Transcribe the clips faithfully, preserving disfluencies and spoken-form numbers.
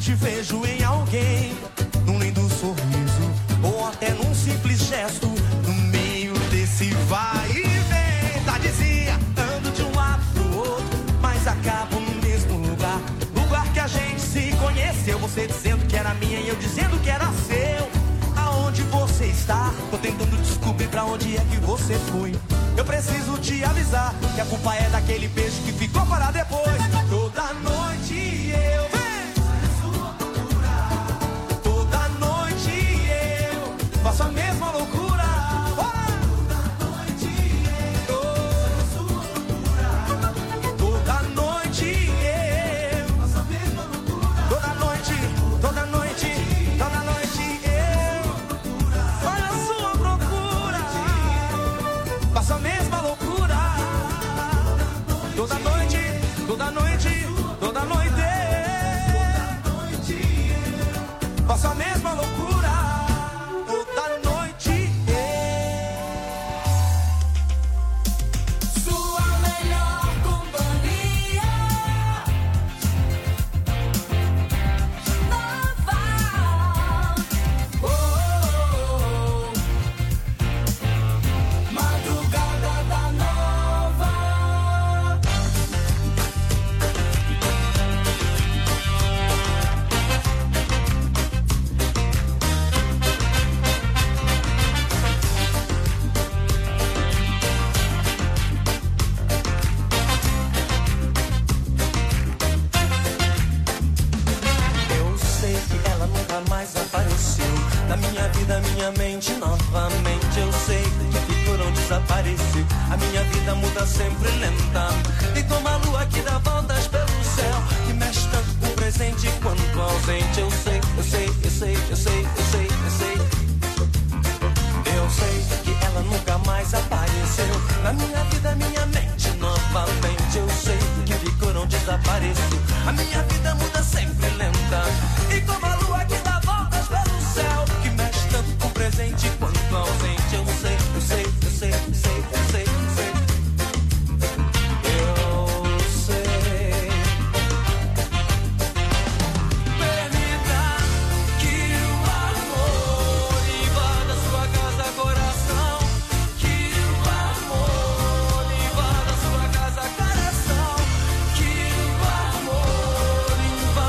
te vejo em alguém, num lindo sorriso, ou até num simples gesto, no meio desse vai e vem. Tá, dizia, ando de um lado pro outro, mas acabo no mesmo lugar. Lugar que a gente se conheceu, você dizendo que era minha e eu dizendo que era seu. Aonde você está? Tô tentando descobrir pra onde é que você foi. Eu preciso te avisar que a culpa é daquele beijo que ficou para depois. Toda noite eu toda noite eu faço a mesma loucura. Toda noite eu toda noite eu faço a mesma loucura. Toda noite, toda noite, toda noite eu olha a sua procura. Faço a mesma loucura. Toda noite, toda noite, toda noite faço a mesma loucura. Toda noite Sua melhor companhia. Nova. Oh, oh, oh. Madrugada da Nova. eu sei que ela nunca mais apareceu na minha vida, minha mente novamente. Eu sei que por onde desapareceu. A minha vida muda sempre lenta, e como a lua que dá voltas pelo céu, que mexe tanto com o presente quanto ausente. Eu sei, eu sei, eu sei, eu sei, eu sei, eu sei. Eu sei que ela nunca mais apareceu na minha vida, minha mente novamente. Eu sei que por onde desapareceu. A minha vida muda sempre lenta, e como a lua que dá voltas pelo céu, que mexe tanto com o presente quanto ausente. Eu sei, eu sei, eu sei, eu sei, eu sei, eu sei. Eu sei. Permita que o amor invada sua casa, coração. Que o amor invada sua casa, coração. Que o amor invada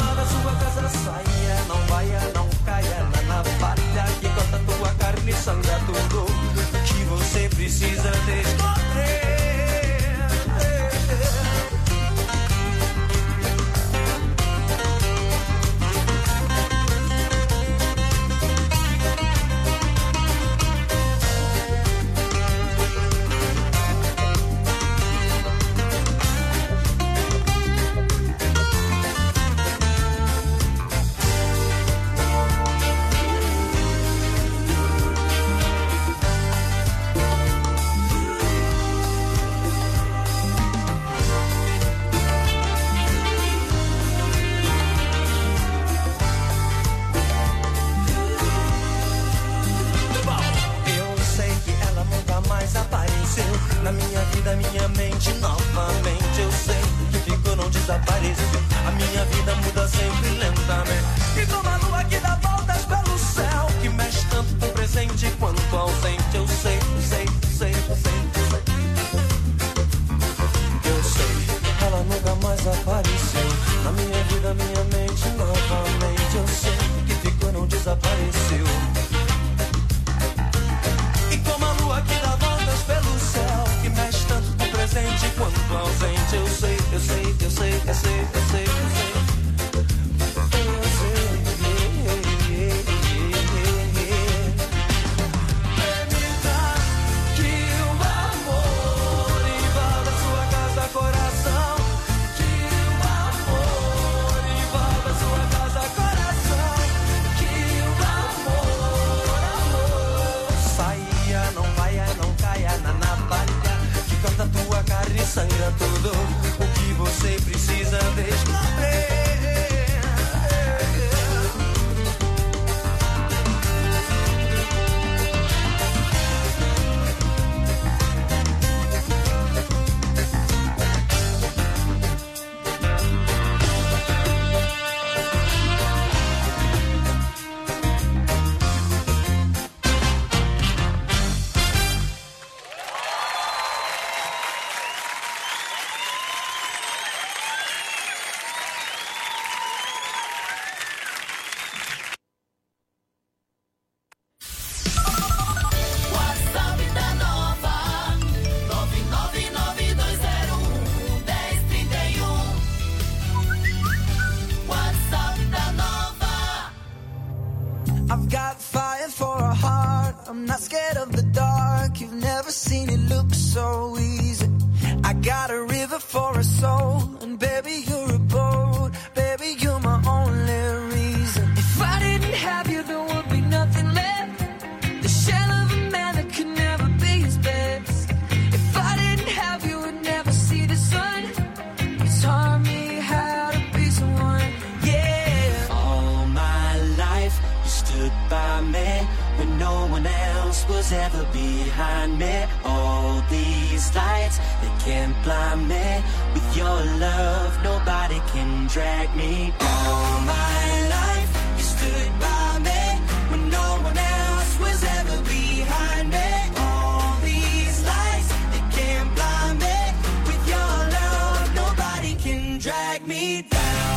I'm not scared of the dark. You've never seen it look so easy. I got a river for a soul, and baby, you're a boat. Baby, you're my only reason. If I didn't have you, there would be nothing left. The shell of a man that could never be his best. If I didn't have you, would never see the sun. You taught me how to be someone, yeah. All my life, you stood by me when no one else was ever behind me. All these lights, they can't blind me. With your love, nobody can drag me down. All my life, you stood by me when no one else was ever behind me. All these lights, they can't blind me. With your love, nobody can drag me down.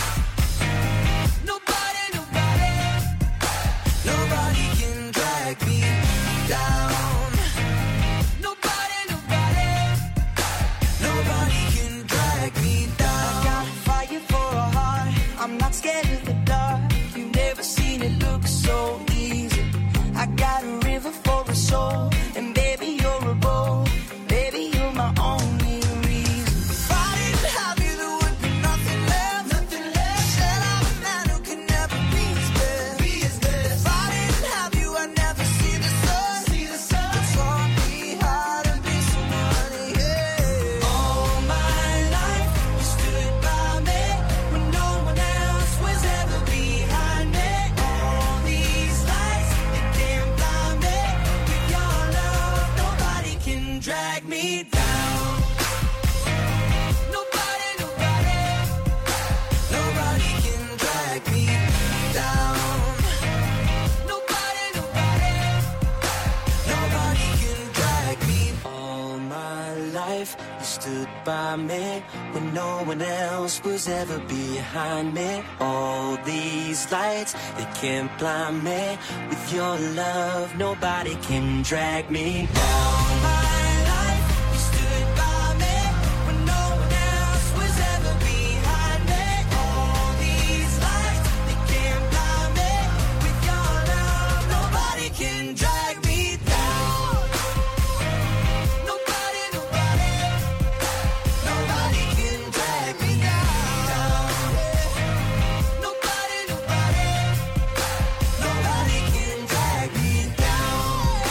Nobody, nobody, nobody can drag me down. Nobody, nobody, nobody can drag me down. I got fire for a heart. I'm not scared of the dark. You've never seen it look so easy. I got a river for a soul, and baby, you're a boat. Baby, you're my only reason. If I didn't have you, there would be nothing left. Nothing left. Shell of a man who can never be his best. Be his best. If I didn't have you, I'd never see the sun. See the sun. You taught me how to be someone, yeah. All my life, you stood by me when no one else was ever behind me. All these lights, they can't blind me. With your love, nobody can drag me down. Nobody, nobody, nobody can drag me down. Nobody, nobody, nobody can drag me. All my life, you stood by me when no one else was ever behind me. All these lights, they can't blind me. With your love, nobody can drag me down. All my life, you stood by me when no one else was ever behind me. All these lights, they can't blind me. With your love, nobody can drag me down. Nobody, nobody, nobody can drag me down. Nobody, nobody, nobody can drag me down.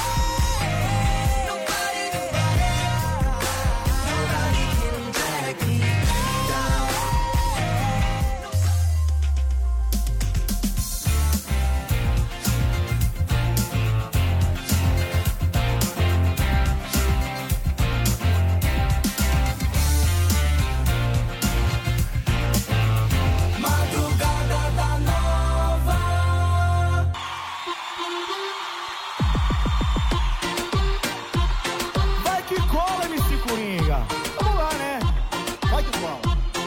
Nobody, nobody, nobody can drag me down. Madrugada da Nova. Vai que cola, M C Coringa. Vamos lá, né? Vai que cola.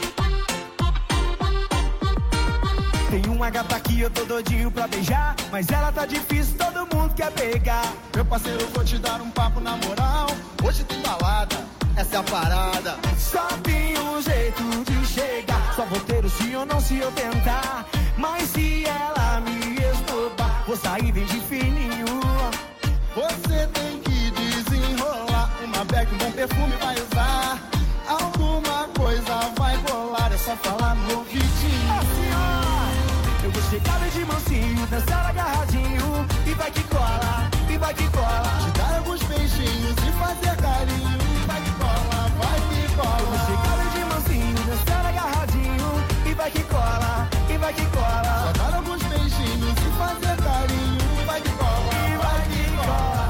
Tem uma gata que eu tô doidinho pra beijar, mas ela tá difícil, todo mundo quer pegar. Meu parceiro, vou te dar um papo na moral. Hoje tem balada, essa é a parada. Só tem um jeito de chegar, só vou ter o sim ou não se eu tentar. Mas se ela me esnobar, vou sair bem de fininho. Você tem que desenrolar. Uma bag, um bom perfume vai usar. Alguma coisa vai rolar, é só falar no ouvidinho. Assim, ó, eu vou chegar bem de mansinho, dançar agarradinho. E vai que cola, e vai que cola. Te dar alguns beijinhos e fazer carinho. Vai que cola, vai que Eu vou cola. chegar bem de mansinho, dançar agarradinho. E vai que cola, e vai que cola. Só dar alguns beijinhos e fazer carinho. Vai que cola, E vai que cola.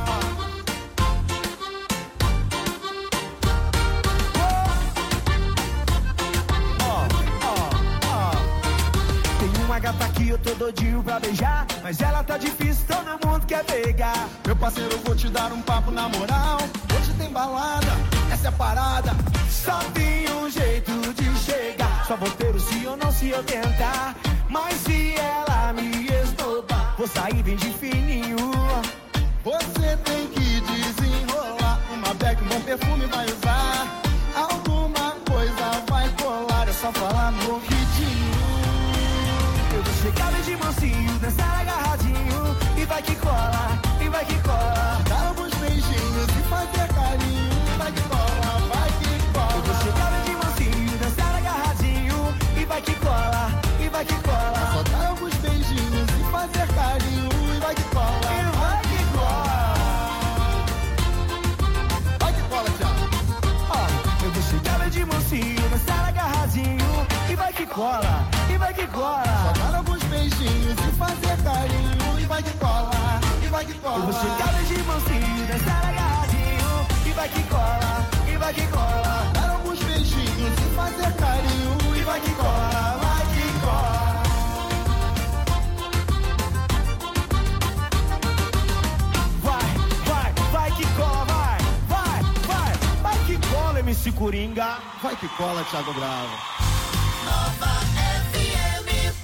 Ó, ó, ó. Tem uma gata que eu tô doidinho pra beijar, mas ela tá difícil, todo mundo quer pegar. Meu parceiro, vou te dar um papo na moral. Hoje tem balada, essa é a parada. Só tem um jeito de chegar, só vou ter o sim ou não se eu tentar. Mas se ela me esnobar, vou sair bem de fininho. Você tem que desenrolar. Uma bag, um bom perfume vai usar. Alguma coisa vai colar, é só falar no ouvidinho. Eu vou chegar bem de mansinho, dançar agarradinho. E vai que cola, e vai vai que cola, e vai que cola. Eu vou chegar de mansinho, dançar agarradinho, e vai que cola, e vai que cola. Dar alguns beijinhos e fazer carinho, e vai que cola, vai que cola. M C Coringa. Vai que cola, Thiago Bravo. Nova F M.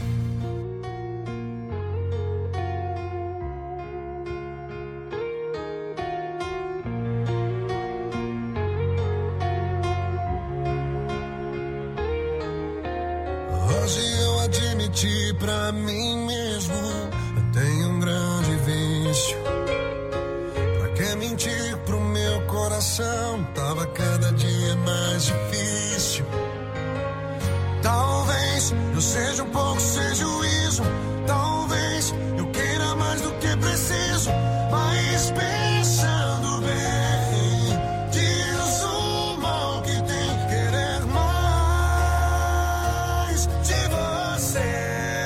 Hoje eu admiti pra mim mesmo, eu tenho um grande vício. Pra que mentir pro meu coração? Tava cada dia mais difícil. Talvez eu seja um pouco sem juízo. Talvez eu queira mais do que preciso. Mas pensando bem, diz o mal que tem querer mais de você.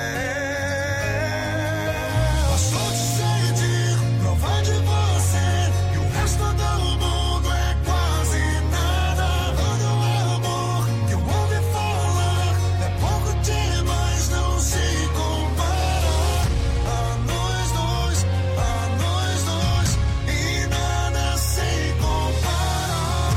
Posso te sentir, provar de você, e o resto do mundo é quase nada. Todo amor que eu ouvi falar é pouco demais, não se compara a nós dois, a nós dois, e nada se compara.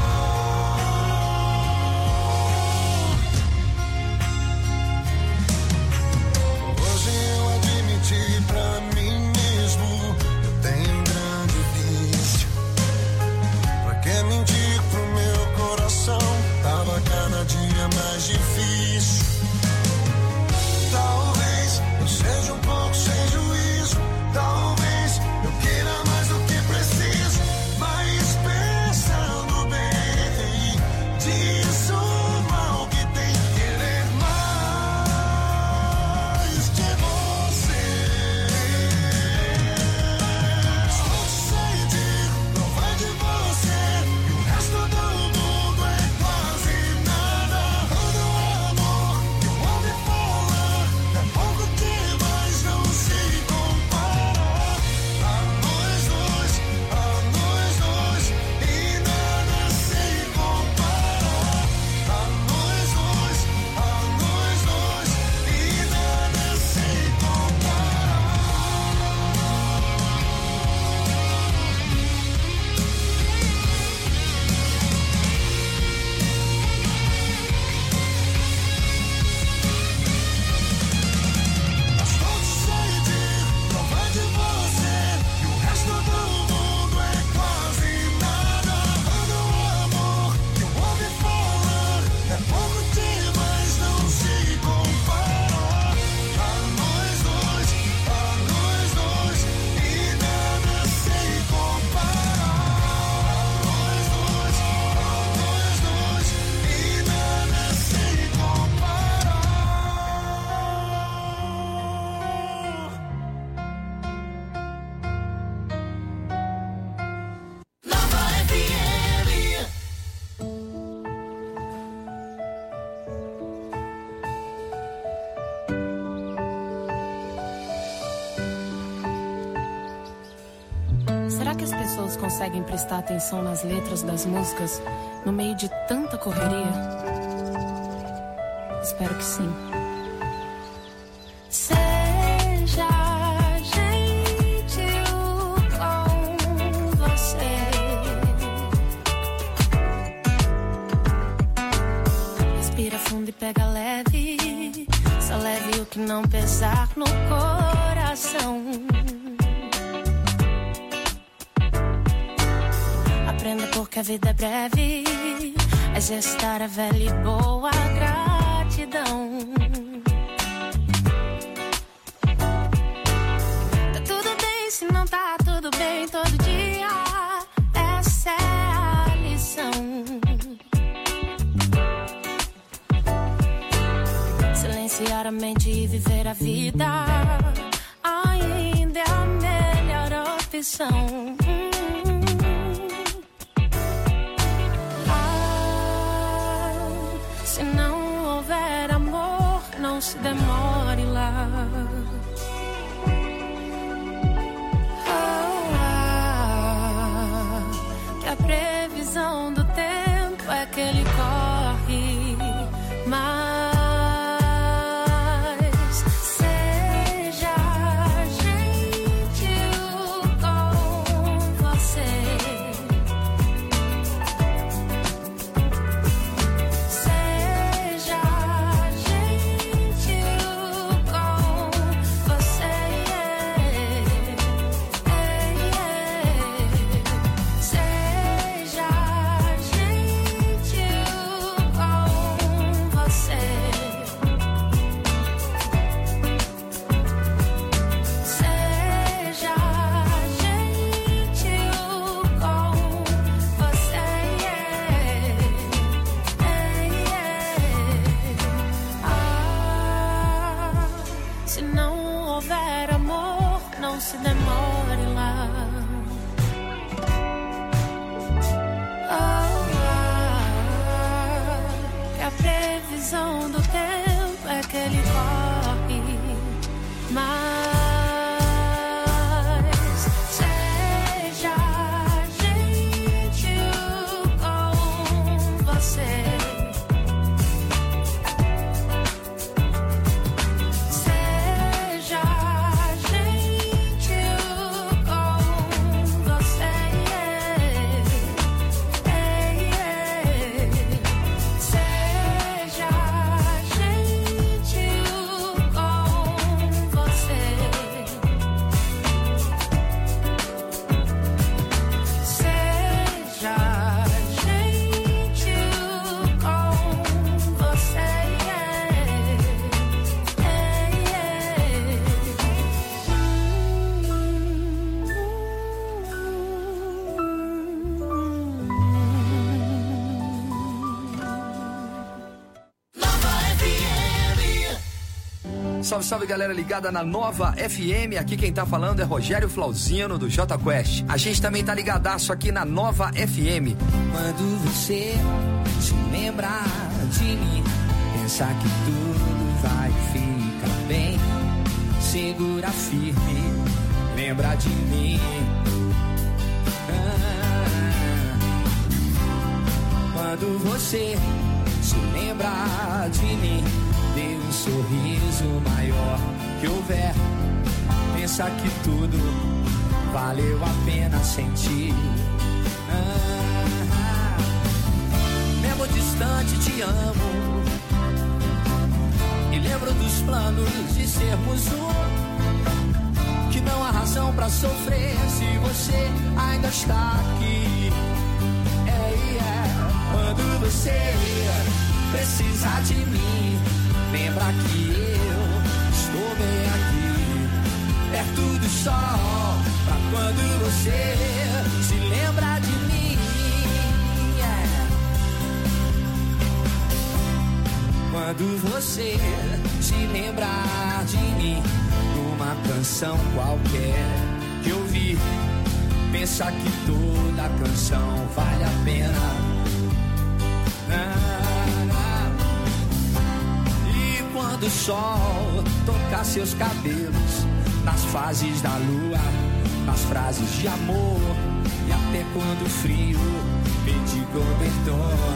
Hoje eu admiti pra mim mesmo, eu tenho um grande vício. Pra que mentir pro meu coração? Tava cada dia mais difícil. Talvez eu seja um pouco sem juízo. Talvez eu queira mais do que preciso. Mas pensando bem, diz o mal que tem querer mais de você. Só te sentir, provar de você, e o resto do mundo é quase nada. Todo amor que eu ouvi falar é pouco demais, não se compara a nós dois, a nós dois, e nada se compara a nós dois, a nós dois, e nada se compara. Só te sentir, provar de você, e o resto do mundo é quase nada. Todo amor que eu ouvi falar é pouco demais, não se compara a nós dois, a nós dois, e nada se compara a nós dois, a nós dois, e nada se compara. Nova F M. Será que as pessoas conseguem prestar atenção nas letras das músicas no meio de tanta correria? Espero que sim. Seja gentil com você. Respira fundo e pega leve. Só leve o que não pesar no coração. Aprenda porque a vida é breve. Exercitar a velha e boa gratidão. Tá tudo bem se não tá tudo bem todo dia. Essa é a lição. Silenciar a mente e viver a vida ainda é a melhor opção. Se não houver amor, não se demore lá. não houver amor, não se demore lá. Oh, ah, que a previsão do tempo é que ele corre, mas Salve, salve, galera ligada na Nova F M. Aqui quem tá falando é Rogério Flauzino do J Quest. A gente também tá ligadaço aqui na Nova F M. Quando você se lembrar de mim, pensar que tudo vai ficar bem, segura firme, lembra de mim. Ah, quando você se lembrar de mim, dê um sorriso maior que houver, pensa que tudo valeu a pena sentir. Ah, mesmo distante te amo, e lembro dos planos de sermos um, que não há razão pra sofrer se você ainda está aqui. É, é, quando você precisar de mim, lembra que eu estou bem aqui, perto do sol, pra quando você se lembra de mim. Yeah. Quando você se lembrar de mim, numa canção qualquer que eu vi, pensa que toda canção vale a pena. Ah, quando o sol tocar seus cabelos, nas fases da lua, nas frases de amor, e até quando o frio pedir cobertor.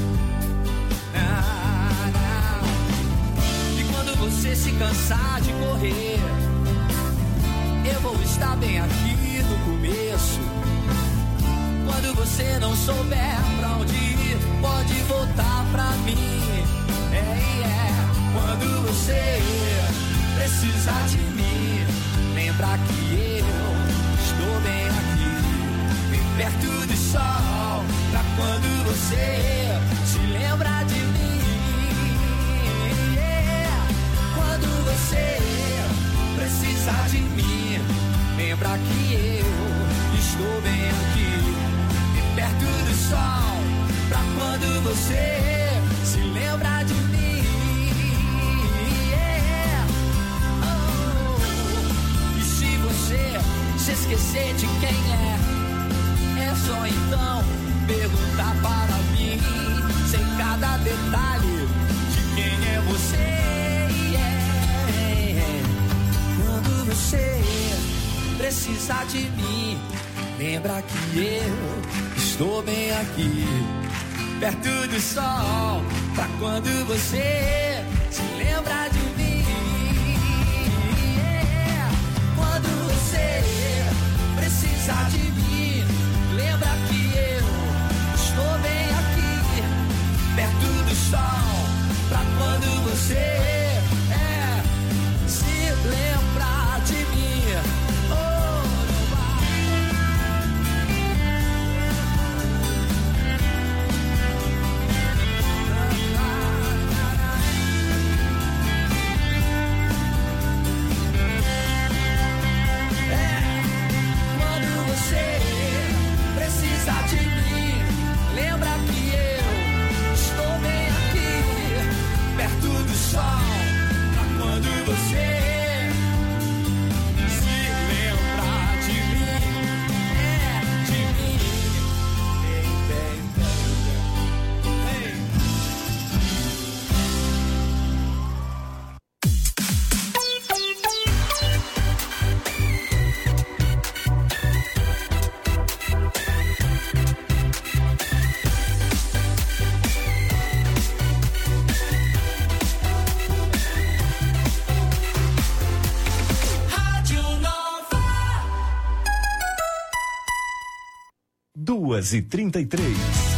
Ah, ah. E quando você se cansar de correr, eu vou estar bem aqui no começo. Quando você não souber pra onde ir, pode voltar pra mim. É, é. Quando você precisar de mim, lembra que eu estou bem aqui, bem perto do sol, pra quando você se lembra de mim. Yeah. Quando você precisar de mim, lembra que eu estou bem aqui, bem perto do sol, pra quando você se lembra de mim. Se esquecer de quem é, é só então perguntar para mim, sem cada detalhe, de quem é você. Yeah. Quando você precisar de mim, lembra que eu estou bem aqui, perto do sol, pra quando você se lembra de mim. Yeah. Quando você precisar de mim, lembra que eu estou bem aqui, perto do sol, pra quando você é, se lembrar de mim. Oh, não vai. duas e trinta e três.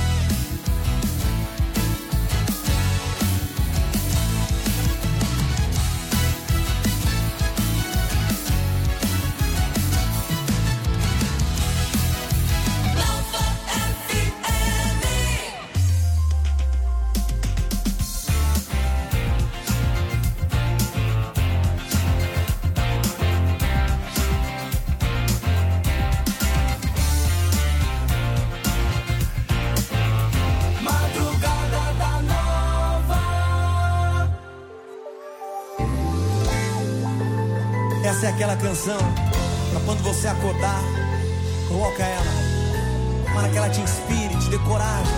Essa é aquela canção pra quando você acordar, coloca ela, para que ela te inspire, te dê coragem.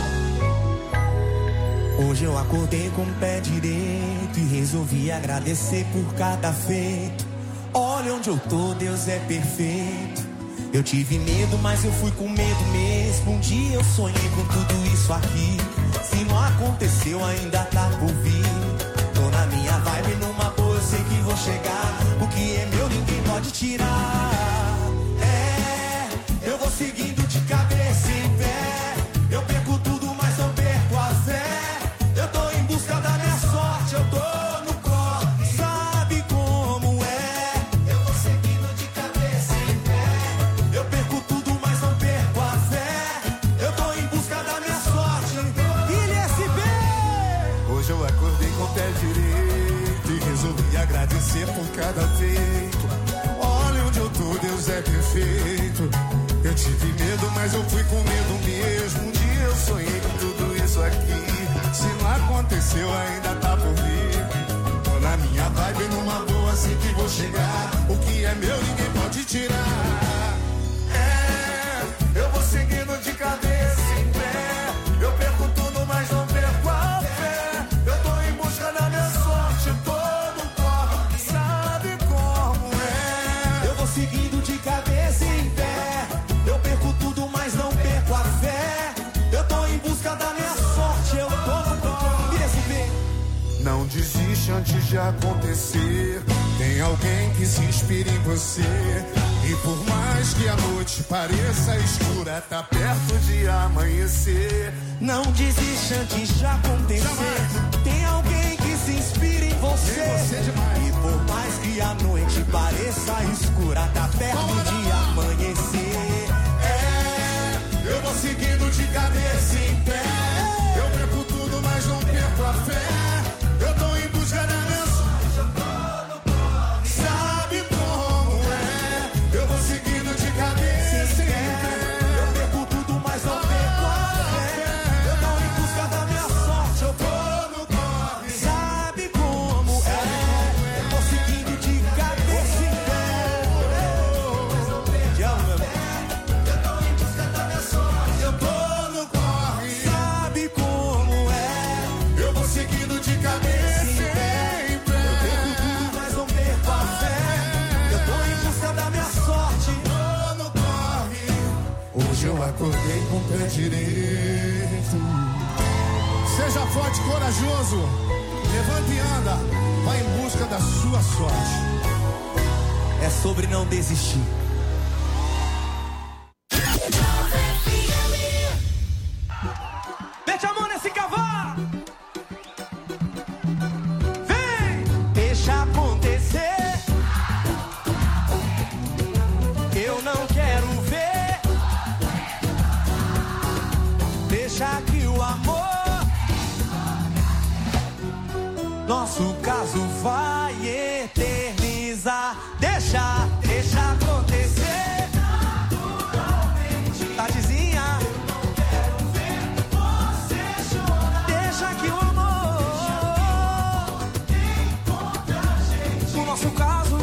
Hoje eu acordei com o pé direito e resolvi agradecer por cada feito. Olha onde eu tô, Deus é perfeito. Eu tive medo, mas eu fui com medo mesmo. Um dia eu sonhei com tudo isso aqui. Se não aconteceu, ainda tá por vir. Tô na minha vibe, numa boa, eu sei que vou chegar. O que é meu ninguém pode tirar. É, eu vou seguindo de cabeça em pé. Eu perco tudo, mas não perco a fé. Eu tô em busca da minha sorte, eu tô no corre. Sabe como é? Eu vou seguindo de cabeça em pé. Eu perco tudo, mas não perco a fé. Eu tô em busca da minha sorte. Ilha S B. Hoje eu acordei com o pé direito e resolvi agradecer por cada feito. Olha onde eu tô, Deus é perfeito. Eu tive medo, mas eu fui com medo mesmo. Um dia eu sonhei com tudo isso aqui. Se não aconteceu, ainda tá por vir. Tô na minha vibe, numa boa, assim que vou chegar. O que é meu, ninguém pode tirar. É, eu vou seguindo de cabeça em pé. Eu perco tudo, mas não perco a fé. Eu tô em busca da minha sorte, tô no corre. Sabe como é? Eu vou seguindo de cabeça em pé. Eu perco tudo, mas não perco a fé. Eu tô em busca da minha sorte, eu tô no corre. Ilha S B. Não desiste antes de acontecer. Tem alguém que se inspira em você. E por mais que a noite pareça escura, tá perto de amanhecer. Não desiste antes de acontecer. Jamais. Tem alguém que se inspira em você. Em você demais. E por mais que a noite pareça escura, tá perto de amanhecer. É, eu vou seguindo de cabeça em pé. Eu perco tudo, mas não perco a fé. Eu tô em busca da minha sorte. Sabe como é? Eu vou seguindo de cabeça em pé. Eu perco tudo, mas não perco a fé. Eu tô em busca da minha sorte, eu tô no corre. Sabe como é? Eu vou seguindo de cabeça em pé. Te amo, meu irmão. Eu tô em busca da minha sorte. Eu tô no corre. Sabe como é? Eu vou seguindo de cabeça em pé. Eu perco tudo, mas não perco a fé. Eu tô em busca da minha sorte. Tô no corre. Hoje eu acordei com o pé direito. Seja forte e corajoso. Levanta e anda. Vai em busca da sua sorte. É sobre não desistir. Mete a mão nesse cavalo. Vem! Deixa acontecer. Eu não quero ver. Deixa que o amor, nosso caso vai eternizar. Deixa, deixa acontecer. Tadezinha. Deixa que o amor, no nosso caso,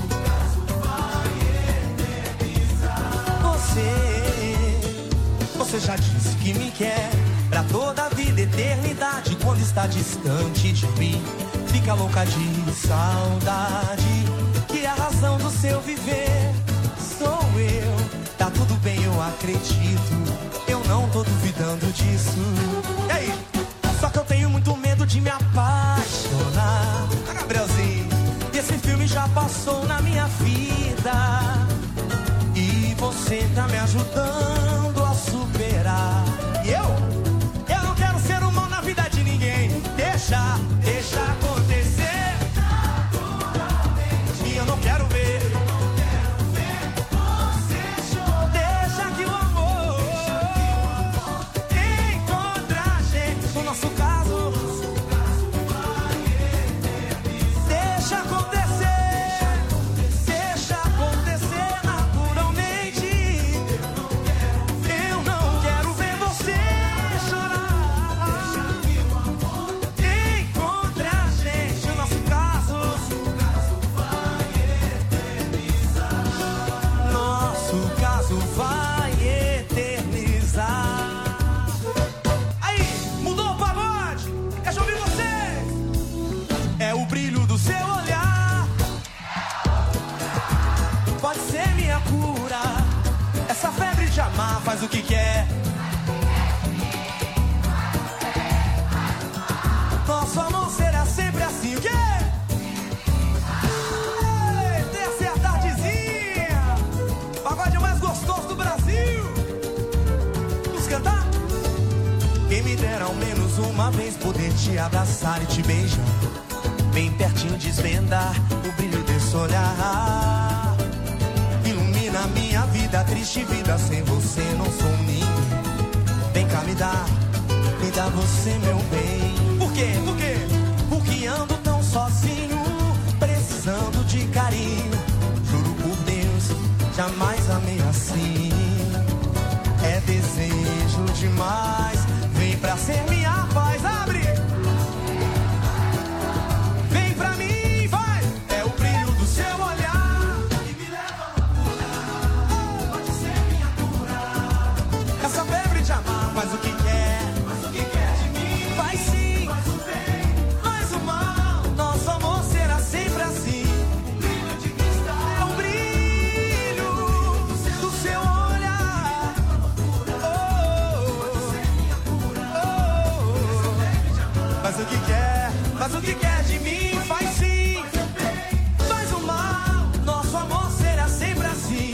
você, você já disse que me quer pra toda a vida, eternidade. Quando está distante de mim, fica louca de saudade. Que a razão do seu viver sou eu. Tá tudo bem, eu acredito. Eu não tô duvidando disso. E aí? Só que eu tenho muito medo de me apaixonar. Ah, Gabrielzinho, e esse filme já passou na minha vida. E você tá me ajudando a superar. chorar. E eu, eu não quero ser um mal na vida de ninguém. Deixa, deixa acontecer. E eu não quero ver. Deixa que o amor encontre a gente. No nosso caso, deixa acontecer. Deixa acontecer naturalmente. Eu não quero ver você chorar. Encontre a gente. No nosso caso, nosso caso vai eternizar. Aí, mudou o pagode. Deixa eu ouvir vocês. É o brilho do seu olhar. Pode ser minha cura. Essa febre de amar faz o que quer. Nosso amor será sempre assim. O quê? Ei, desce a tardezinha. Pagode mais gostoso do Brasil. Vamos cantar? Quem me dera ao menos uma vez poder te abraçar e te beijar. Bem pertinho desvendar o brilho desse olhar. Ilumina minha vida, triste vida. Sem você não sou ninguém. Vem cá me dar, me dá você meu bem. Por quê? Por quê? Porque ando tão sozinho, precisando de carinho. Juro por Deus, jamais amei assim. É desejo demais. Vem pra ser minha paz, abre. Vem pra mim, vai. É o brilho do seu olhar que me leva a loucura. Pode ser minha cura. Essa febre de amar faz o que quer. Faz o que quer de mim. Faz sim. Faz o bem, faz o mal. Nosso amor será sempre assim. O brilho de cristal. É o brilho do seu olhar. Faz o que quer, faz o que quer de mim, faz sim, faz o mal. Nosso amor será sempre assim.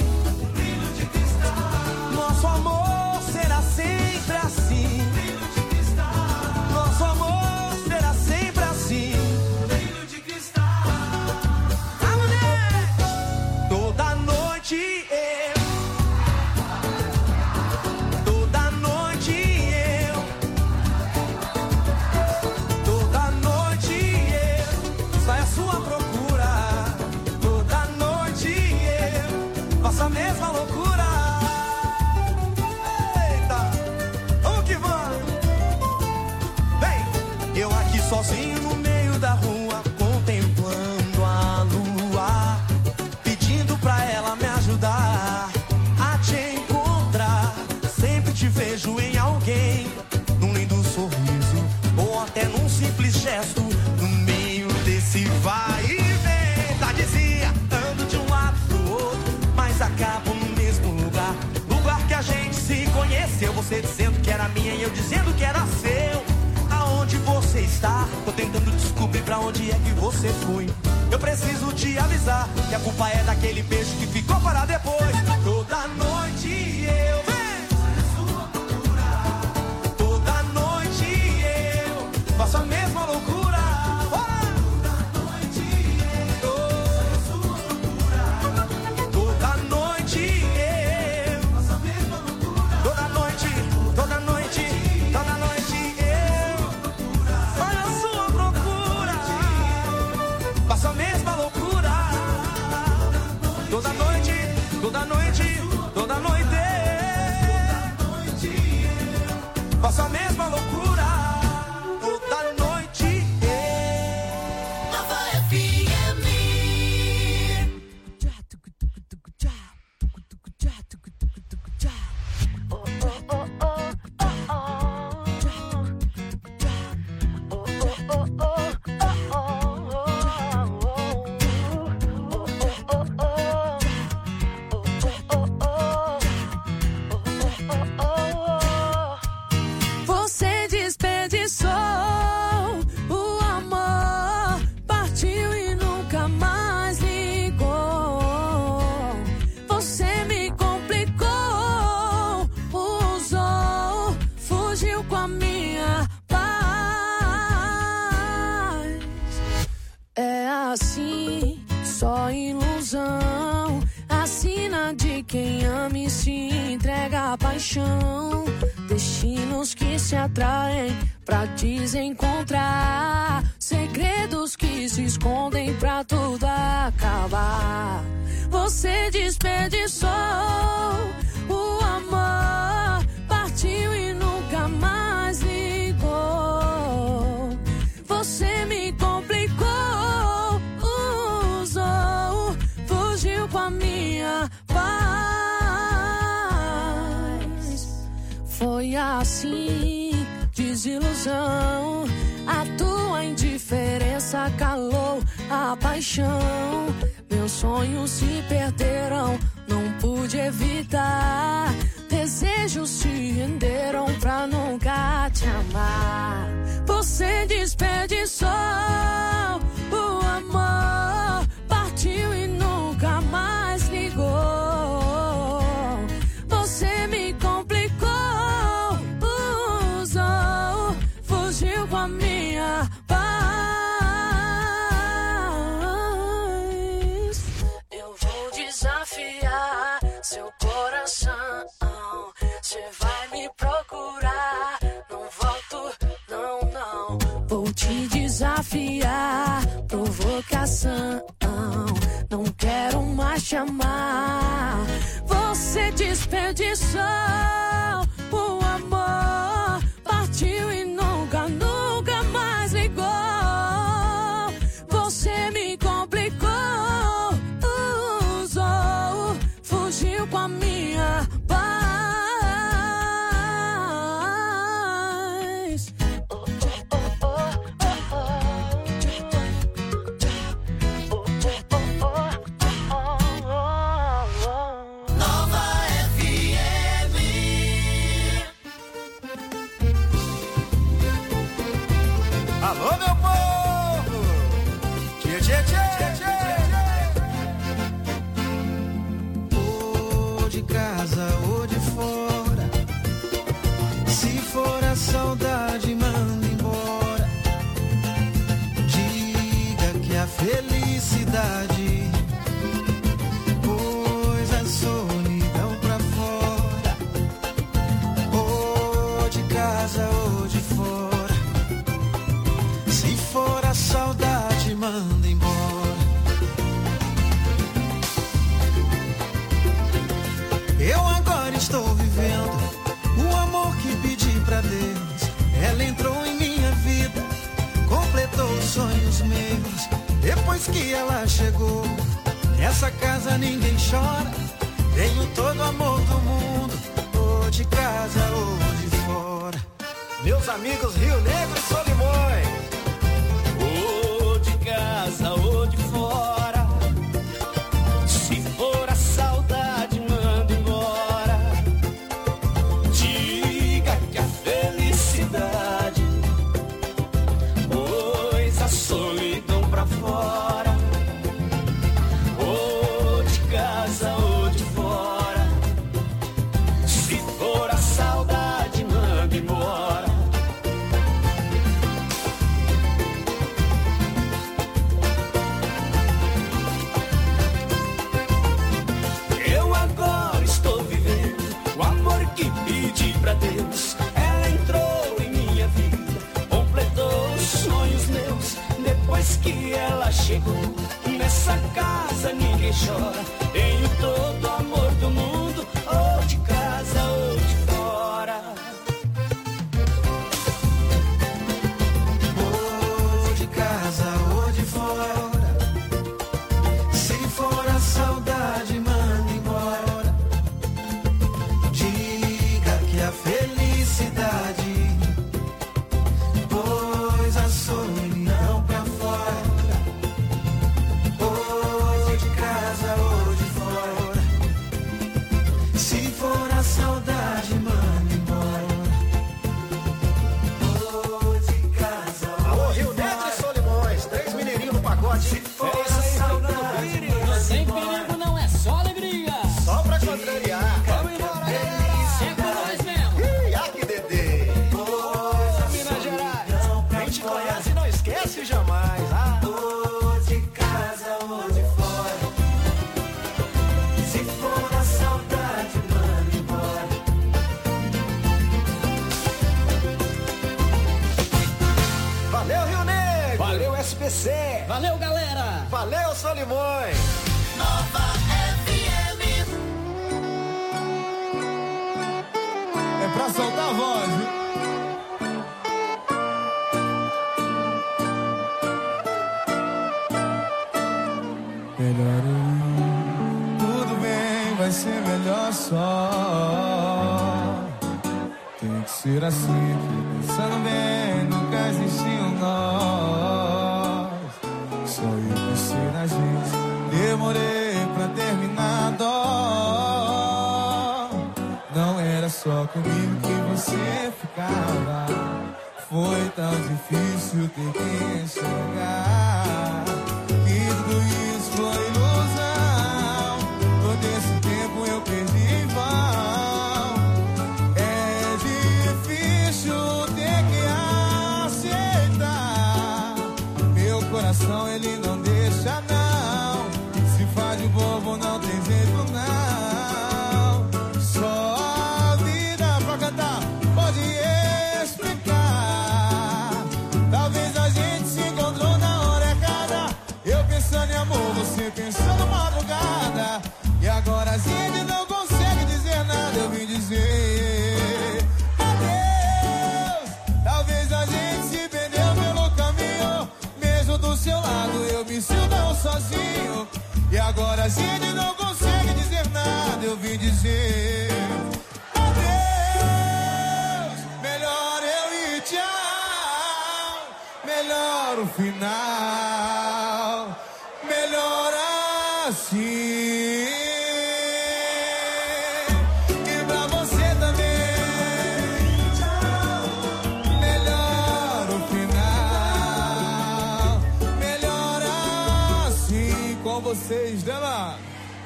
Nosso amor será sempre assim. Nosso amor será sempre assim. Ah, mulher! Toda noite eu, toda noite eu, toda noite eu saio à sua procura. Toda noite eu faço a mesma loucura. Eita, vamos que vamos. Vem, eu aqui sozinho no meio da rua, contemplando a lua, pedindo pra ela me ajudar a te encontrar. Sempre te vejo em alguém, num lindo sorriso ou até num simples gesto, no meio desse vai e vem. Tardezinha, ando de um lado pro outro, mas acabo no mesmo lugar. Lugar que a gente se conheceu, você dizendo que era minha e eu dizendo que era seu. Aonde você está? Tô tentando descobrir pra onde é que você foi. Eu preciso te avisar que a culpa é daquele beijo que ficou para depois. Toda noite eu venho, toda noite eu faço a mesma loucura. Toda noite eu, toda noite eu faço a mesma loucura. Toda noite, toda noite, toda noite eu olha a sua procura. Faço a mesma loucura. Toda noite, toda noite, toda noite faço a mesma loucura. Toda noite Nova F M. Vou desilusão. A sina de quem ama e se entrega à paixão. Destinos que se atraem pra desencontrar. Segredos que se escondem pra tudo acabar. Você desperdiçou o amor, partiu e nunca mais ligou. Você me complicou, usou, fugiu com a minha paz. Foi assim, desilusão. A tua indiferença calou a paixão. Meus sonhos se perderam, não pude evitar. Desejos se renderam pra nunca te amar. Você desperdiçou o amor, partiu e nunca mais ligou. Você me complicou, usou, fugiu com a minha paz. Eu vou desafiar seu coração. Você vai me procurar, não volto, não, não. Vou te desafiar, provocação. Não quero mais te amar. Você desperdiçou o amor, partiu e nunca, nunca mais ligou. Você me complicou, usou, fugiu com a minha paz. Alô, meu povo! Tchê, tchê, tchê, tchê, tchê. Ou de casa ou de fora, se for a saudade, manda embora. Diga que a felicidade pôs a solidão pra fora. Ou de casa ou de fora, se for a saudade, manda embora. Eu agora estou vivendo o amor que pedi pra Deus. Ela entrou em minha vida, completou os sonhos meus. Depois que ela chegou, nessa casa ninguém chora. Tenho todo o amor do mundo, ou de casa ou de fora. Meus amigos Rio Negro e Solimões. Ou de casa ou de fora, se for a saudade, manda embora. Diga que a felicidade pôs a solidão pra fora. Ou de casa ou de fora, se for a saudade, manda embora. Que pedi pra Deus, ela entrou em minha vida, completou os sonhos meus. Depois que ela chegou, nessa casa ninguém chora. Tenho todo o amor do mundo, ou de casa ou de fora. Ou de casa ou de fora, se for a saudade, manda embora. A felicidade pôs a solidão pra fora. Ou de casa ou de fora, Limões. Nova F M. É pra soltar a voz, viu? Melhor eu ir, tudo bem, vai ser melhor só. Tem que ser assim, pensando bem, nunca existiu nós. Só eu pensei na gente, demorei pra terminar a dó. Não era só comigo que você ficava, foi tão difícil ter que enxergar que tudo isso foi ilusão. Todo esse tempo eu perdi em vão. É difícil ter que aceitar. Meu coração ele não deixa não. Se faz de bobo não tem jeito não. Só a vida pra cantar pode explicar. Talvez a gente se encontrou na hora errada. Eu pensando em amor, você pensando madrugada. E agora a gente não consegue dizer nada. Eu vim dizer adeus. Talvez a gente se perdeu pelo caminho. Mesmo do seu lado eu me sinto tão sozinho. E agora a gente não consegue dizer nada. Eu vim dizer adeus. Melhor eu ir, tchau. Melhor o final. Melhor assim. E pra você também. Melhor o final. Melhor assim. Com vocês, dela.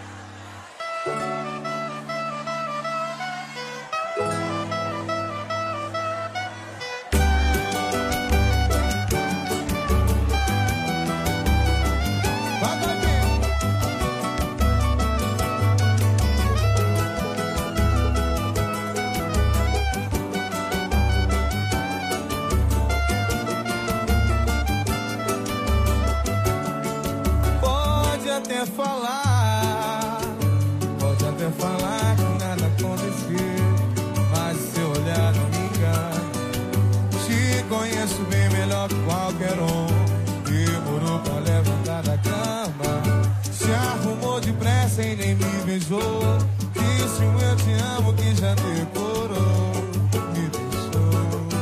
Pode até falar, pode até falar que nada aconteceu, mas seu olhar não me engana. Te conheço bem melhor que qualquer um. Demorou pra levantar da cama, se arrumou depressa e nem me beijou. Disse um eu te amo que já decorou. Me deixou,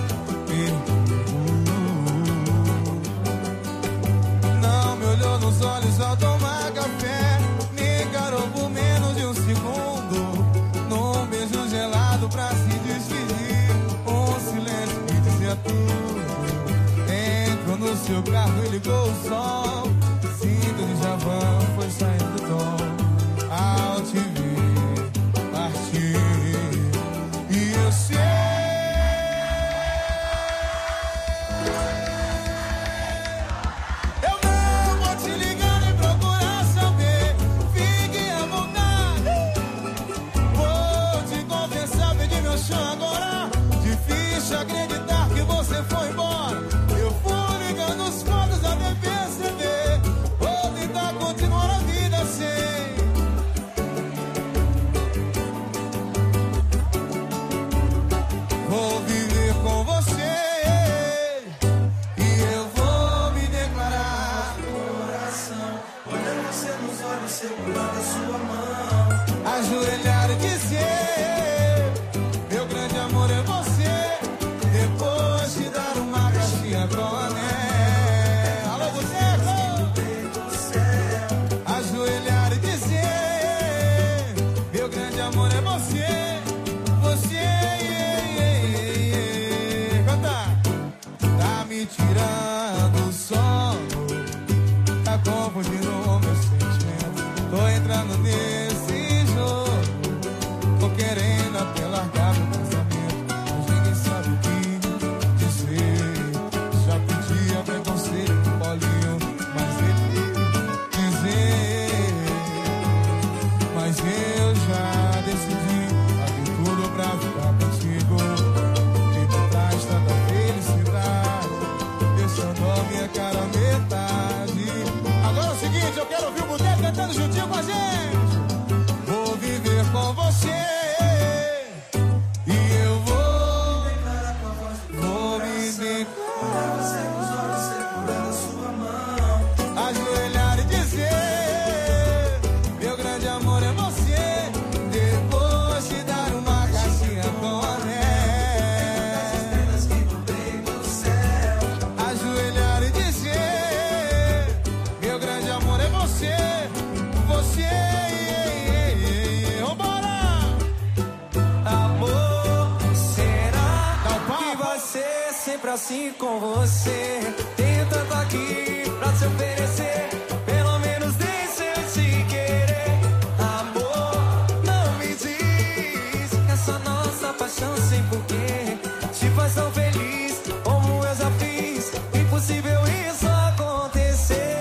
perdoou. Não me olhou nos olhos ao tomar café, me encarou por menos de um segundo. Num beijo gelado pra se despedir, um silêncio que dizia tudo. Entrou no seu carro e ligou o som. Sinto de Javan foi saindo do tom. Ao te ver partir, e eu sei eu não vou te ligar nem procurar saber. Fique à vontade. Vou te confessar, perdi meu chão agora. Difícil acreditar que você foi embora. Eu fui ligando os fotos até perceber. Vou tentar continuar a vida sem. Vou viver com você e eu vou me declarar. Coração, olhando você nos olhos, segurando a sua mão. Ajoelhar e dizer: meu grande amor é você. Depois de dar uma caixinha com ané. Alô, boteco! Ajoelhar e dizer: meu grande amor é você. Você, yeah, yeah, yeah, yeah. Canta! Tá me tirando o sono, tá confundindo o meu sentimento. Tô entrando nesse jogo, tô querendo até largar meu casamento. Mas ninguém sabe o que dizer. Já pedi até conselho pro Paulinho, mas ele dizer. Mas eu já decidi, abri tudo pra ficar contigo. E por trás tanta felicidade, deixando a minha cara metade. Agora é o seguinte, eu quero ouvir o com você. E eu vou, vou me declarar você com os olhos segurando a sua mão, ajoelhar e dizer: meu grande amor é você. Depois te dar uma caixinha com anel, estrelas que cobrem todo o céu, ajoelhar e dizer: meu grande amor é você. Você, yeah, yeah, yeah. Vambora! Amor, será que vai ser sempre assim com você? Tenho tanto aqui pra te oferecer, pelo menos deixa eu te querer. Amor, não me diz que essa nossa paixão sem porquê te faz tão feliz como eu já fiz. Impossível isso acontecer.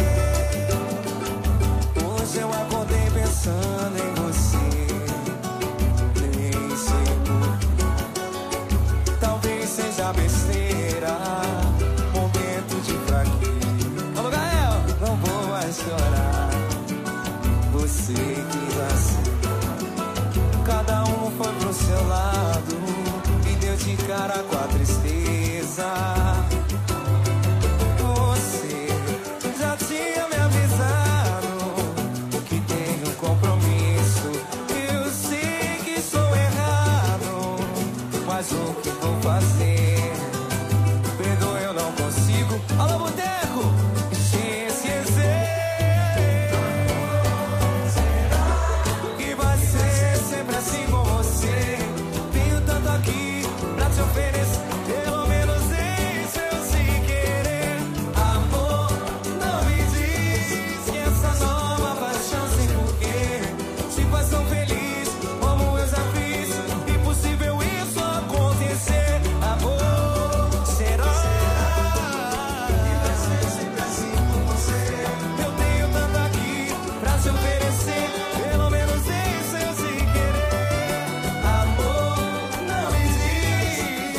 Hoje eu acordei pensando em você, nem sei porquê. Talvez seja besteira, momento de fraqueza. Alô, Gael, não vou mais chorar. Você quis assim, cada um foi pro seu lado e deu de cara com a tristeza. Você já tinha me avisado que tenho compromisso. Eu sei que sou errado, mas o que vou fazer? Perdoa, eu não consigo. Alô, boteco, te esquecer. Que vai ser sempre assim com você. Tenho tanto aqui pra te oferecer, pelo menos isso eu se querer. Amor, não me diz que essa nova paixão sem porquê te faz tão feliz como eu já fiz. Impossível isso acontecer. Amor, será que vai ser sempre assim com você? Eu tenho tanto aqui pra te oferecer, pelo menos isso eu se querer. Amor, não me diz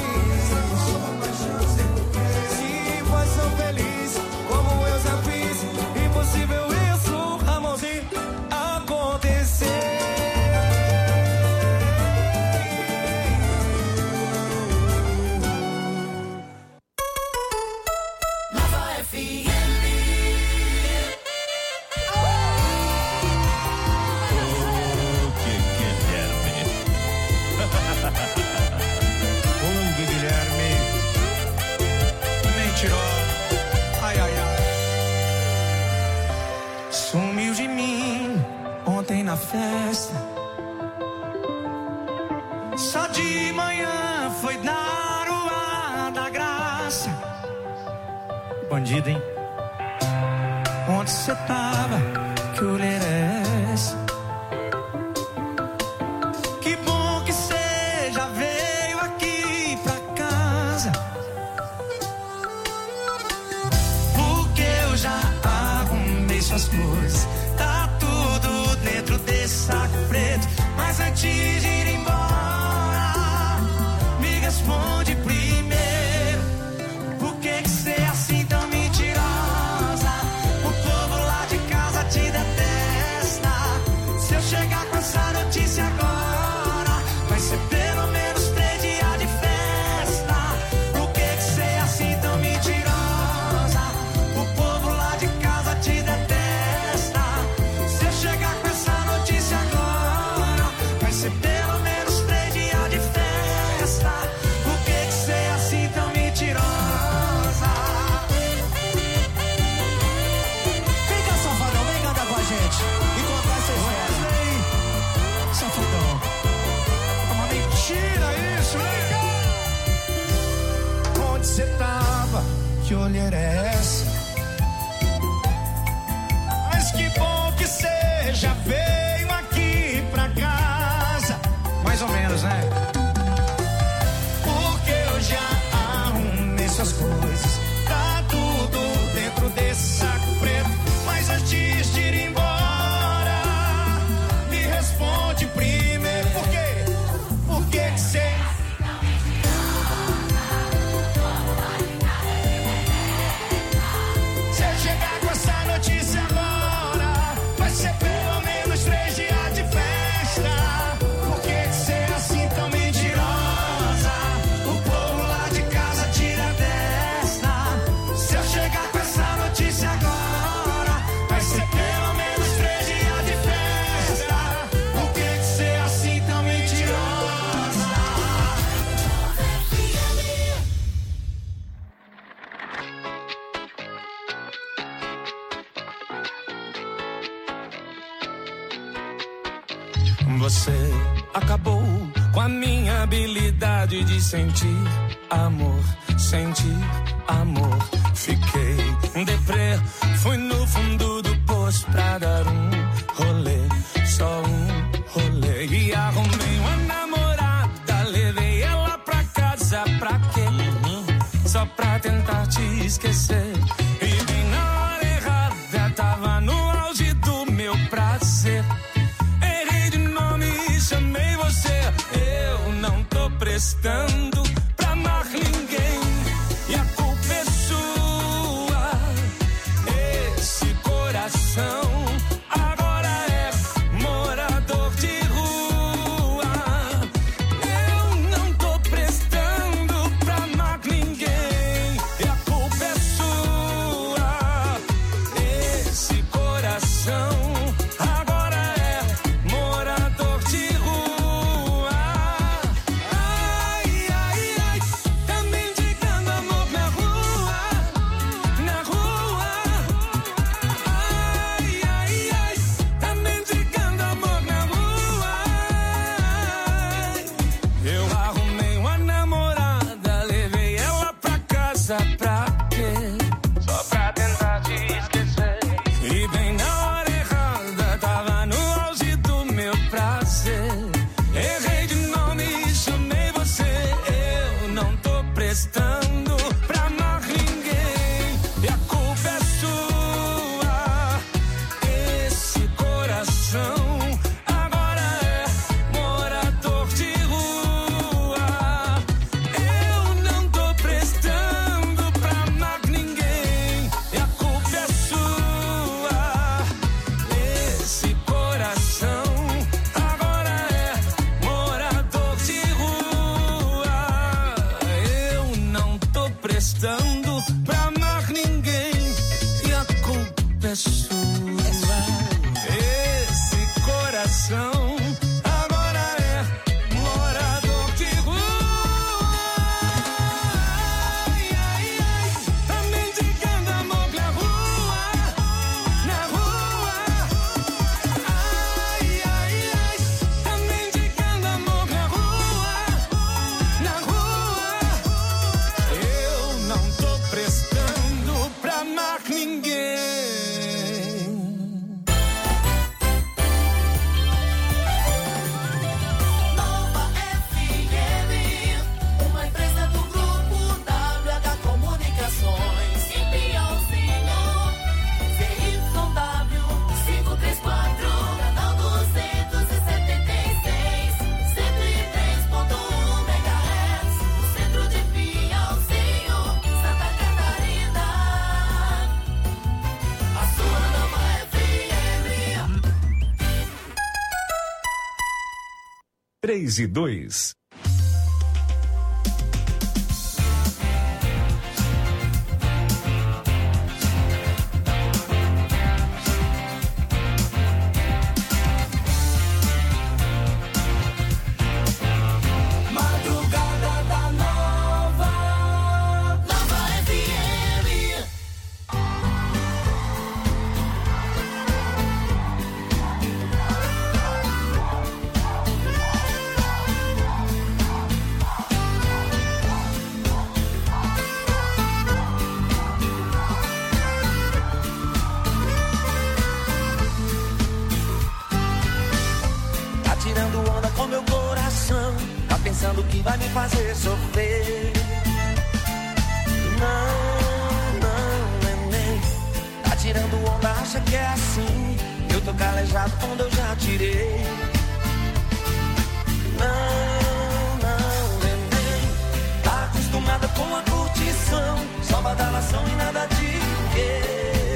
te faz tão feliz como eu já fiz. Impossível isso, amorzinho, acontecer. Nova F M. Ô, Guilherme, mentiroso. Ai, ai, ai. Sumiu de mim ontem na festa. Só de manhã foi dar o ar da graça. Bandido, hein? Onde cê tava? Que olheira é essa? Que bom que cê já veio aqui pra casa, porque eu já arrumei suas coisas. Tá tudo dentro desse saco preto. Mas antes de ir embora, me responde primeiro: por que que cê é assim tão mentirosa? O povo lá de casa te detesta. Se eu chegar com essa notícia agora, vai ser pelo menos três dias de festa. Por que que cê é assim tão mentirosa? O povo lá de casa te detesta. Se eu chegar com essa notícia agora, vai ser pelo menos três dias de festa. Por que que cê é assim tão mentirosa? Vem cá, safadão, vem cantar com a gente e contar essa história. Safadão, é uma mentira isso, vem cá. Onde cê tava? Que olheira é essa? Mas que bom que cê já veio aqui pra casa. Mais ou menos, né? Porque eu já arrumei suas coisas. Tá tudo dentro desse saco preto. Mas antes de ir embora, me responde primeiro: por quê? Por que que cê... Se eu chegar com essa notícia agora, vai ser pelo menos Você acabou com a minha habilidade de sentir amor, sentir amor. Fiquei deprê, fui no fundo do poço pra dar um rolê, só um rolê. E arrumei uma namorada, levei ela pra casa, pra quê? Só pra tentar te esquecer. E bem na hora errada, tava no auge do meu prazer. Errei de nome e chamei você. Eu não tô prestando pra amar ninguém. E a culpa é sua. Esse coração agora é morador de rua. Eu não tô prestando pra amar ninguém. E a culpa é sua. Esse coração agora é morador de rua. Ai, ai, ai, tá mendigando amor na rua, na rua. Ai, ai, ai, tá mendigando amor na rua. Eu arrumei uma namorada, levei ela pra casa, pra quê? Só pra tentar te esquecer. E bem na hora errada, tava no auge do meu prazer. Errei de nome e chamei você. Eu não tô prestando pra amar ninguém. E a culpa é sua. Esse coração agora é morador de rua. Eu não tô prestando pra amar ninguém. E a culpa é sua. Esse coração agora é morador de rua. Eu não tô prestando pra amar ninguém. E a culpa é sua. Esse coração agora é morador de rua. Ai, ai, ai, tá mendigando amor na rua, na rua. Ai, ai, ai, tá mendigando amor na rua, na rua. Eu não tô prestando pra amar ninguém. Nova F M, uma empresa do grupo W H Comunicações. Em Pionzinho, C Y W quinhentos e trinta e quatro, canal duzentos e setenta e seis, cento e três ponto um megahertz, no centro de Pionzinho, Santa Catarina. A sua Nova F M. três e dois. Madrugada da Nova, Nova F M. Tá tirando onda com meu coração. Tá pensando que vai me fazer sofrer. Não, não, neném. Tá tirando onda, acha que é assim. Eu tô calejado quando eu já tirei. Não, não, neném. Tá acostumada com a curtição. Só badalação e nada de quê.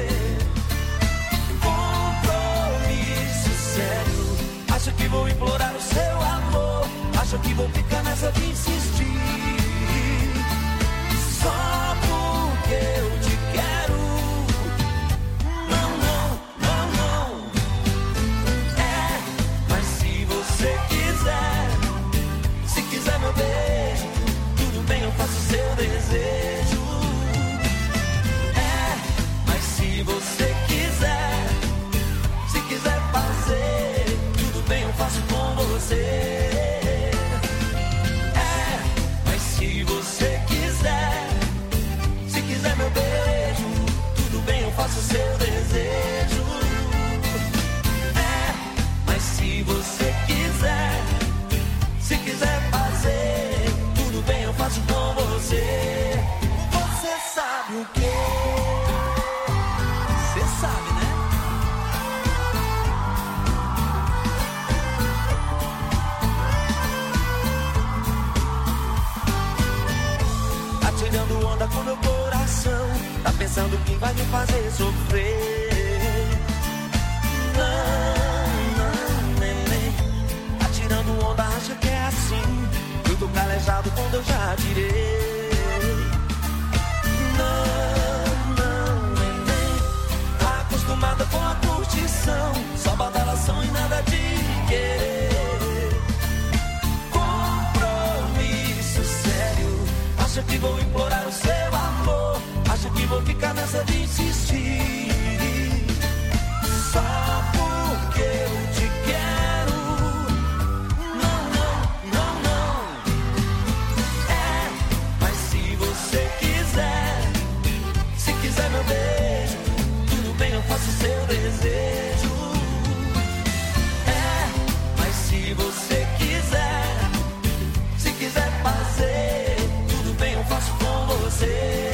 Compromisso sério. Acha que vou implorar o seu amor. Acha que vou ficar nessa de insistir. Só porque eu te quero. Não, não, não, não. É, mas se você quiser, se quiser meu beijo, tudo bem, eu faço seu desejo. É, mas se você quiser, se quiser fazer, tudo bem, eu faço com pensando que vai me fazer sofrer. Não, não, neném. Atirando onda, acha que é assim. Tudo calejado quando eu já tirei. Não, não, neném. Acostumada com a curtição, só badalação e nada de querer. Compromisso sério. Acha que vou implorar o seu amor? Acha que vou ficar nessa de insistir? Só porque eu te quero. Não, não, não, não. É, mas se você quiser, se quiser meu beijo, tudo bem, eu faço seu desejo. É, mas se você quiser, se quiser fazer, tudo bem, eu faço com você.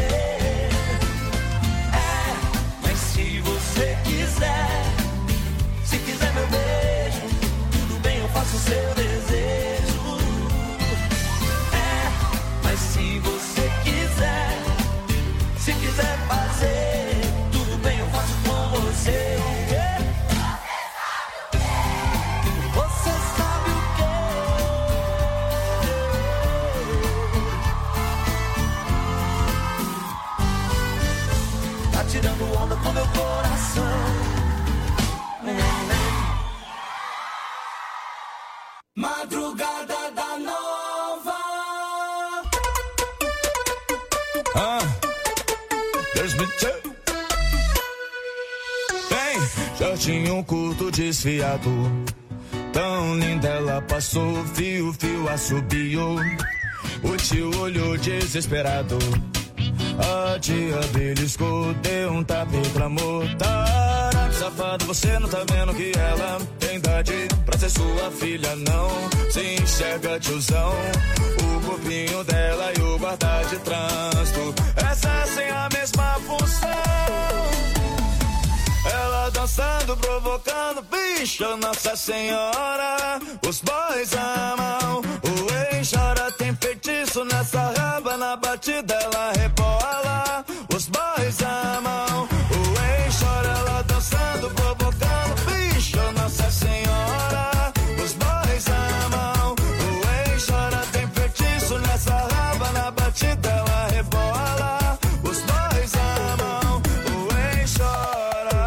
Seu desejo. É, mas se você quiser, se quiser fazer, tudo bem, eu faço com você. Você sabe o que? Tá tirando onda com meu coração. Madrugada da Nova. Ah, dois mil e dois. Bem, shortinho curto desfiado, tão linda ela passou, fio, fio assobiou. O tio olhou desesperado, a tia beliscou, deu um tapa e clamou. Tarado, safado, você não tá vendo que ela tem idade pra ser sua filha, não se enxerga, tiozão. O corpinho dela e o guarda de trânsito exercem a mesma função. Ela dançando, provocando, bicho, Nossa Senhora. Os boys amam, o ex chora, tem feitiço nessa raba, na batida ela rebola. Os boys amam, o ex chora, ela dançando, provocando, bicho, Nossa Senhora. Os boys amam, o ex chora, tem feitiço nessa raba, na batida ela rebola. Os boys amam, o ex chora.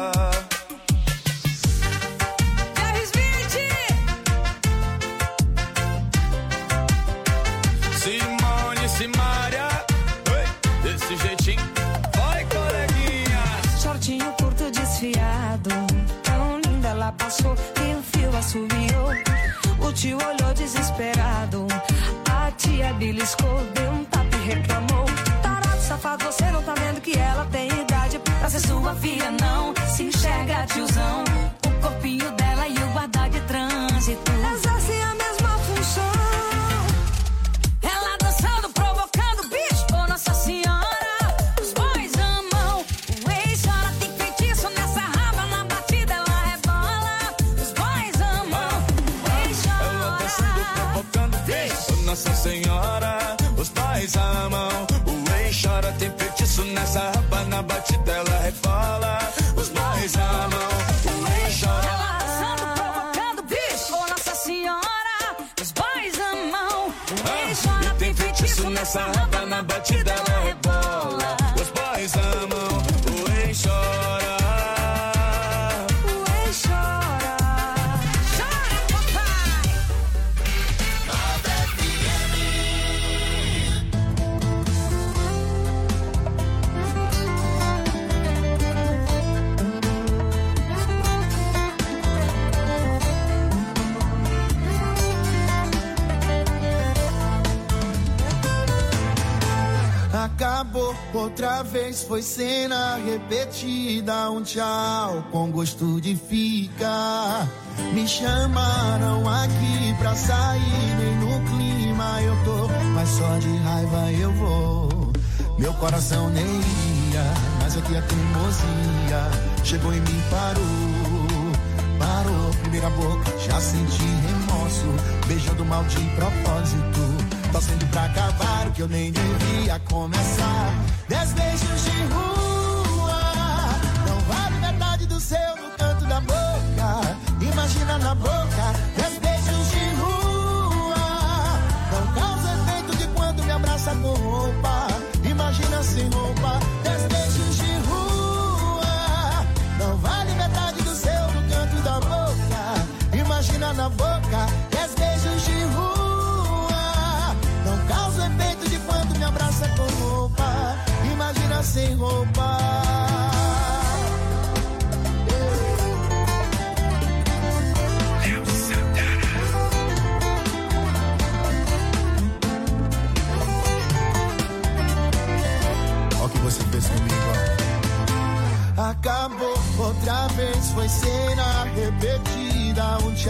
Simone, Simária, desse jeitinho, vai, coleguinha. Shortinho curto desfiado, tão linda ela passou, e o fio assobiou. O tio olhou desesperado, a tia beliscou, deu um tapa e reclamou. Tarado, safado, você não tá vendo que ela tem idade pra ser sua filha, não se enxerga, tiozão. O corpinho dela e o guarda de trânsito exercem a mesma função. Ela dançando, provocando, bicho, oh Nossa Senhora. Os boys amam, o ex chora, tem feitiço nessa raba, na batida ela rebola. Os boys amam, o ex chora. Ela dançando, provocando, bicho, oh Nossa Senhora. Os pais amam, o ex chora, tem feitiço nessa raba, na batida ela rebola. Os boys amam, o ex chora. Ela dançando, provocando, bicho, oh Nossa Senhora. Os boys amam, o ex chora, E tem feitiço nessa raba, na batida ela rebola. Os boys amam, o ex chora. o ex chora. Chora, papai. Acabou outra vez, foi cena repetida. Um tchau com gosto de ficar. Me chamaram aqui pra sair, nem no clima eu tô, mas só de raiva eu vou. Meu coração nem ia, mas aqui a teimosia chegou em mim, parou. Parou, primeira boca, já senti remorso, beijando mal de propósito, torcendo pra acabar o que eu nem devia começar. Dez beijos de ruim. seu no canto da boca. Imagina na boca dez beijos de rua. Não causa efeito de quando me abraça com roupa. Imagina sem roupa, dez beijos de rua. Não vale metade do seu no canto da boca. Imagina na boca, dez beijos de rua. Não causa efeito de quando me abraça com roupa. Imagina sem roupa. Olha o que você fez comigo, ó. Acabou outra vez, foi cena repetida.